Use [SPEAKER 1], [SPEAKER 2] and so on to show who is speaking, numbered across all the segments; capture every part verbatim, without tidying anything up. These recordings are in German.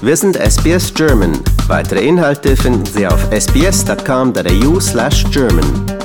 [SPEAKER 1] Wir sind S B S German. Weitere Inhalte finden Sie auf s b s dot com dot a u slash German.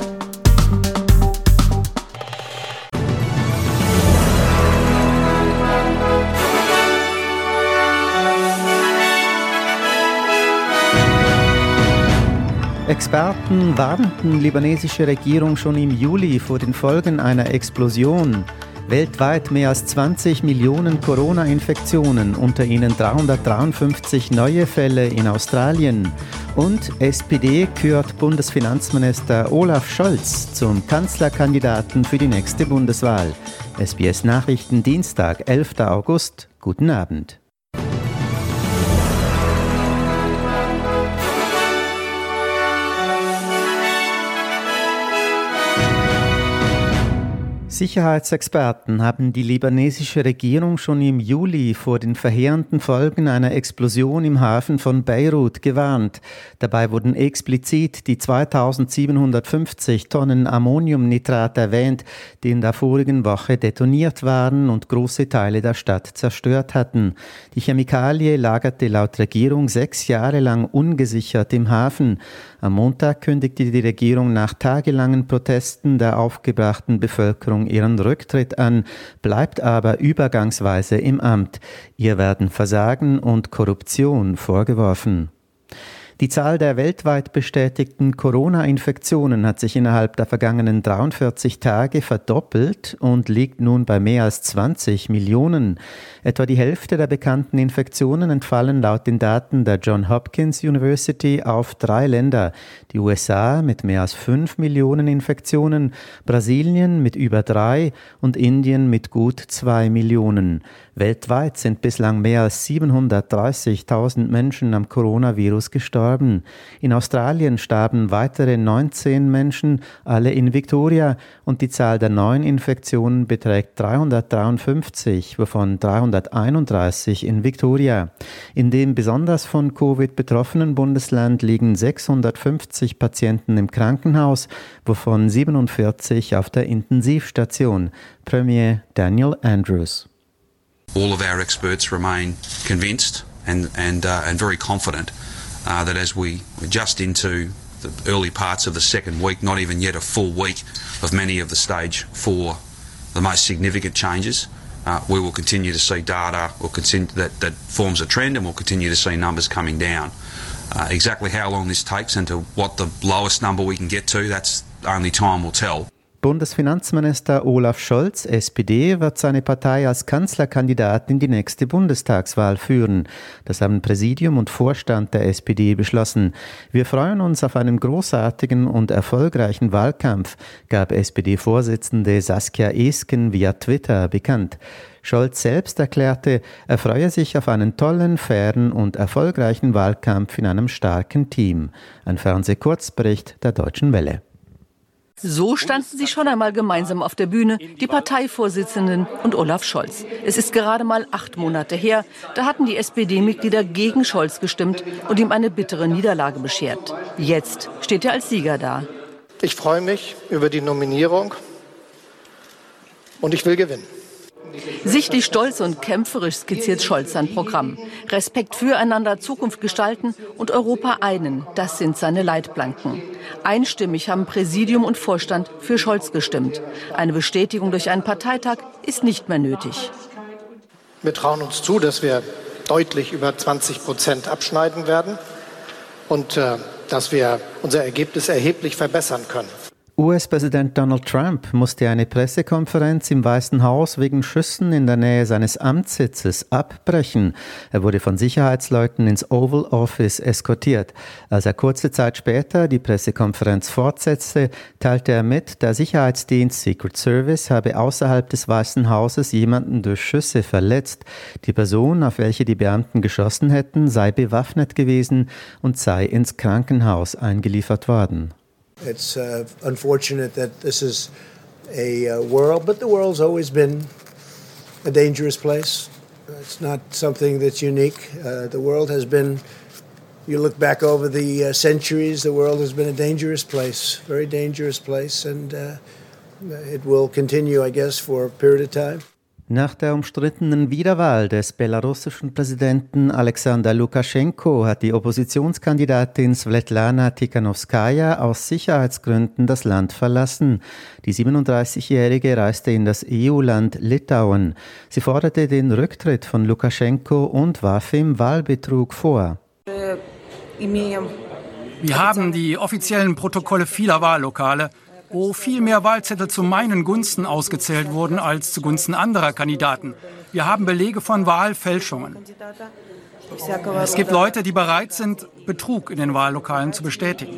[SPEAKER 2] Experten warnten libanesische Regierung schon im Juli vor den Folgen einer Explosion. Weltweit mehr als zwanzig Millionen Corona-Infektionen, unter ihnen dreihundertdreiundfünfzig neue Fälle in Australien. Und S P D kürt Bundesfinanzminister Olaf Scholz zum Kanzlerkandidaten für die nächste Bundeswahl. S B S Nachrichten, Dienstag, elfter August. Guten Abend. Sicherheitsexperten haben die libanesische Regierung schon im Juli vor den verheerenden Folgen einer Explosion im Hafen von Beirut gewarnt. Dabei wurden explizit die zweitausendsiebenhundertfünfzig Tonnen Ammoniumnitrat erwähnt, die in der vorigen Woche detoniert waren und große Teile der Stadt zerstört hatten. Die Chemikalie lagerte laut Regierung sechs Jahre lang ungesichert im Hafen. Am Montag kündigte die Regierung nach tagelangen Protesten der aufgebrachten Bevölkerung ihren Rücktritt an, bleibt aber übergangsweise im Amt. Ihr werden Versagen und Korruption vorgeworfen. Die Zahl der weltweit bestätigten Corona-Infektionen hat sich innerhalb der vergangenen dreiundvierzig Tage verdoppelt und liegt nun bei mehr als zwanzig Millionen. Etwa die Hälfte der bekannten Infektionen entfallen laut den Daten der Johns Hopkins University auf drei Länder: die U S A mit mehr als fünf Millionen Infektionen, Brasilien mit über drei und Indien mit gut zwei Millionen. Weltweit sind bislang mehr als siebenhundertdreißigtausend Menschen am Coronavirus gestorben. In Australien starben weitere neunzehn Menschen, alle in Victoria, und die Zahl der neuen Infektionen beträgt dreihundertdreiundfünfzig, wovon dreihunderteinunddreißig in Victoria. In dem besonders von Covid betroffenen Bundesland liegen sechshundertfünfzig Patienten im Krankenhaus, wovon siebenundvierzig auf der Intensivstation. Premier Daniel Andrews.
[SPEAKER 3] All of our experts remain convinced and and uh, and very confident uh, that as we we're just into the early parts of the second week, not even yet a full week of many of the stage four, the most significant changes, uh, we will continue to see data will continue, that, that forms a trend, and we'll continue to see numbers coming down. Uh, exactly how long this takes and to what the lowest number we can get to, that's only time will tell.
[SPEAKER 2] Bundesfinanzminister Olaf Scholz, S P D, wird seine Partei als Kanzlerkandidat in die nächste Bundestagswahl führen. Das haben Präsidium und Vorstand der S P D beschlossen. Wir freuen uns auf einen großartigen und erfolgreichen Wahlkampf, gab S P D-Vorsitzende Saskia Esken via Twitter bekannt. Scholz selbst erklärte, er freue sich auf einen tollen, fairen und erfolgreichen Wahlkampf in einem starken Team. Ein Fernsehkurzbericht der Deutschen Welle.
[SPEAKER 4] So standen sie schon einmal gemeinsam auf der Bühne, die Parteivorsitzenden und Olaf Scholz. Es ist gerade mal acht Monate her, da hatten die S P D-Mitglieder gegen Scholz gestimmt und ihm eine bittere Niederlage beschert. Jetzt steht er als Sieger da.
[SPEAKER 5] Ich freue mich über die Nominierung und ich will gewinnen.
[SPEAKER 4] Sichtlich stolz und kämpferisch skizziert Scholz sein Programm. Respekt füreinander, Zukunft gestalten und Europa einen, das sind seine Leitplanken. Einstimmig haben Präsidium und Vorstand für Scholz gestimmt. Eine Bestätigung durch einen Parteitag ist nicht mehr nötig.
[SPEAKER 5] Wir trauen uns zu, dass wir deutlich über zwanzig Prozent abschneiden werden und äh, dass wir unser Ergebnis erheblich verbessern können.
[SPEAKER 2] U S-Präsident Donald Trump musste eine Pressekonferenz im Weißen Haus wegen Schüssen in der Nähe seines Amtssitzes abbrechen. Er wurde von Sicherheitsleuten ins Oval Office eskortiert. Als er kurze Zeit später die Pressekonferenz fortsetzte, teilte er mit, der Sicherheitsdienst Secret Service habe außerhalb des Weißen Hauses jemanden durch Schüsse verletzt. Die Person, auf welche die Beamten geschossen hätten, sei bewaffnet gewesen und sei ins Krankenhaus eingeliefert worden.
[SPEAKER 6] It's uh, unfortunate that this is a uh, world, but the world's always been a dangerous place. It's not something that's unique. Uh, the world has been, you look back over the uh, centuries, the world has been a dangerous place, very dangerous place, and uh, it will continue, I guess, for a period of time.
[SPEAKER 2] Nach der umstrittenen Wiederwahl des belarussischen Präsidenten Alexander Lukaschenko hat die Oppositionskandidatin Svetlana Tikhanovskaja aus Sicherheitsgründen das Land verlassen. Die siebenunddreißigjährige reiste in das E U-Land Litauen. Sie forderte den Rücktritt von Lukaschenko und warf ihm Wahlbetrug vor.
[SPEAKER 7] Wir haben die offiziellen Protokolle vieler Wahllokale, wo viel mehr Wahlzettel zu meinen Gunsten ausgezählt wurden als zugunsten anderer Kandidaten. Wir haben Belege von Wahlfälschungen. Es gibt Leute, die bereit sind, Betrug in den Wahllokalen zu bestätigen.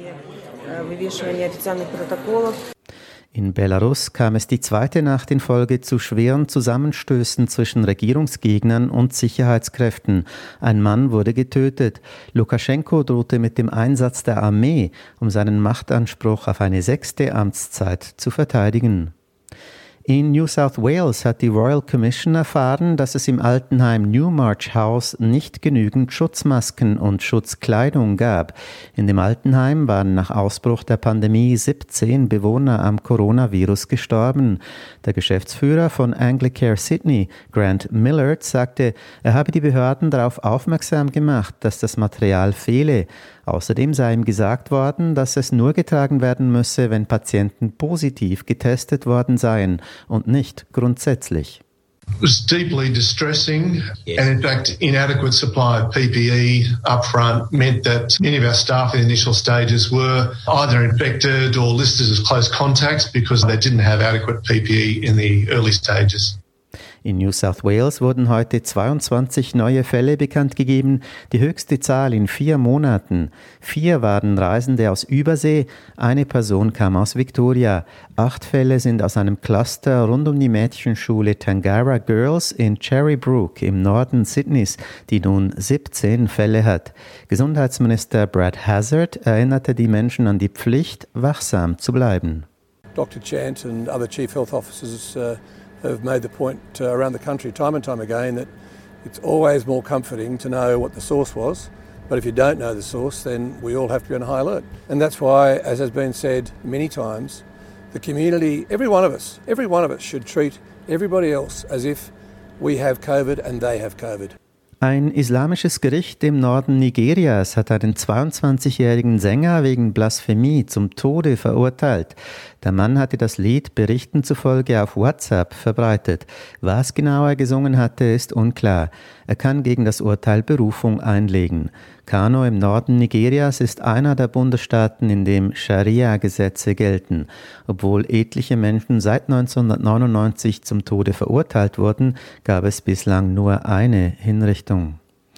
[SPEAKER 2] In Belarus kam es die zweite Nacht in Folge zu schweren Zusammenstößen zwischen Regierungsgegnern und Sicherheitskräften. Ein Mann wurde getötet. Lukaschenko drohte mit dem Einsatz der Armee, um seinen Machtanspruch auf eine sechste Amtszeit zu verteidigen. In New South Wales hat die Royal Commission erfahren, dass es im Altenheim Newmarch House nicht genügend Schutzmasken und Schutzkleidung gab. In dem Altenheim waren nach Ausbruch der Pandemie siebzehn Bewohner am Coronavirus gestorben. Der Geschäftsführer von Anglicare Sydney, Grant Millard, sagte, er habe die Behörden darauf aufmerksam gemacht, dass das Material fehle. Außerdem sei ihm gesagt worden, dass es nur getragen werden müsse, wenn Patienten positiv getestet worden seien und nicht grundsätzlich.
[SPEAKER 8] It was deeply distressing, yes. And in fact, inadequate supply of P P E upfront meant that many of our staff in the initial stages were either infected or listed as close contacts because they didn't have adequate P P E in the early stages.
[SPEAKER 2] In New South Wales wurden heute zweiundzwanzig neue Fälle bekannt gegeben, die höchste Zahl in vier Monaten. Vier waren Reisende aus Übersee, eine Person kam aus Victoria. Acht Fälle sind aus einem Cluster rund um die Mädchenschule Tangara Girls in Cherrybrook im Norden Sydneys, die nun siebzehn Fälle hat. Gesundheitsminister Brad Hazzard erinnerte die Menschen an die Pflicht, wachsam zu bleiben.
[SPEAKER 9] Doctor Chant and other chief health officers uh have made the point uh, around the country time and time again that it's always more comforting to know what the source was, but if you don't know the source, then we all have to be on high alert. And that's why, as has been said many times, the community, every one of us, every one of us should treat everybody else as if we have COVID and they have COVID.
[SPEAKER 2] Ein islamisches Gericht im Norden Nigerias hat einen zweiundzwanzigjährigen Sänger wegen Blasphemie zum Tode verurteilt. Der Mann hatte das Lied Berichten zufolge auf WhatsApp verbreitet. Was genau er gesungen hatte, ist unklar. Er kann gegen das Urteil Berufung einlegen. Kano im Norden Nigerias ist einer der Bundesstaaten, in dem Scharia-Gesetze gelten. Obwohl etliche Menschen seit neunzehnhundertneunundneunzig zum Tode verurteilt wurden, gab es bislang nur eine Hinrichtung.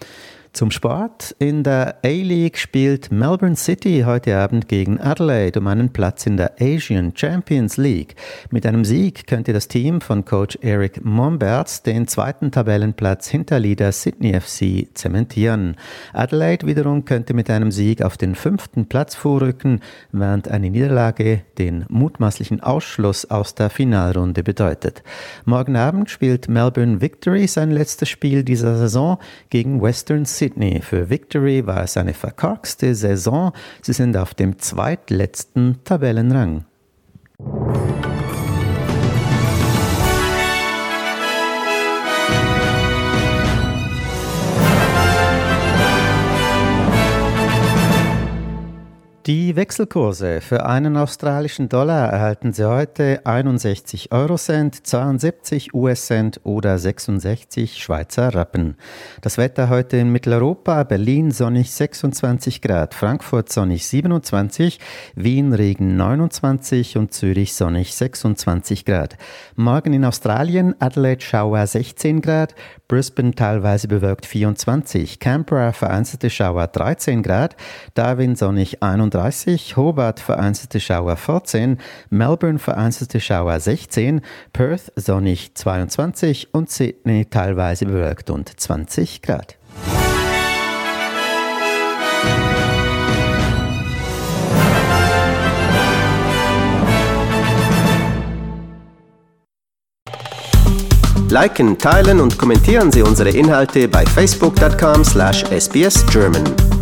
[SPEAKER 2] Zum Sport. In der A-League spielt Melbourne City heute Abend gegen Adelaide um einen Platz in der Asian Champions League. Mit einem Sieg könnte das Team von Coach Eric Momberts den zweiten Tabellenplatz hinter Leader Sydney F C zementieren. Adelaide wiederum könnte mit einem Sieg auf den fünften Platz vorrücken, während eine Niederlage den mutmaßlichen Ausschluss aus der Finalrunde bedeutet. Morgen Abend spielt Melbourne Victory sein letztes Spiel dieser Saison gegen Western Sydney. Sydney. Für Victory war es eine verkorkste Saison. Sie sind auf dem zweitletzten Tabellenrang. Die Wechselkurse für einen australischen Dollar erhalten Sie heute einundsechzig Eurocent, zweiundsiebzig U S-Cent oder sechsundsechzig Schweizer Rappen. Das Wetter heute in Mitteleuropa: Berlin sonnig sechsundzwanzig Grad, Frankfurt sonnig siebenundzwanzig, Wien Regen neunundzwanzig und Zürich sonnig sechsundzwanzig Grad. Morgen in Australien: Adelaide Schauer sechzehn Grad, Brisbane teilweise bewölkt vierundzwanzig, Canberra vereinzelte Schauer dreizehn Grad, Darwin sonnig einunddreißig, Hobart vereinzelte Schauer vierzehn, Melbourne vereinzelte Schauer sechzehn, Perth sonnig zweiundzwanzig und Sydney teilweise bewölkt und zwanzig Grad.
[SPEAKER 1] Liken, teilen und kommentieren Sie unsere Inhalte bei facebook dot com slash S B S German.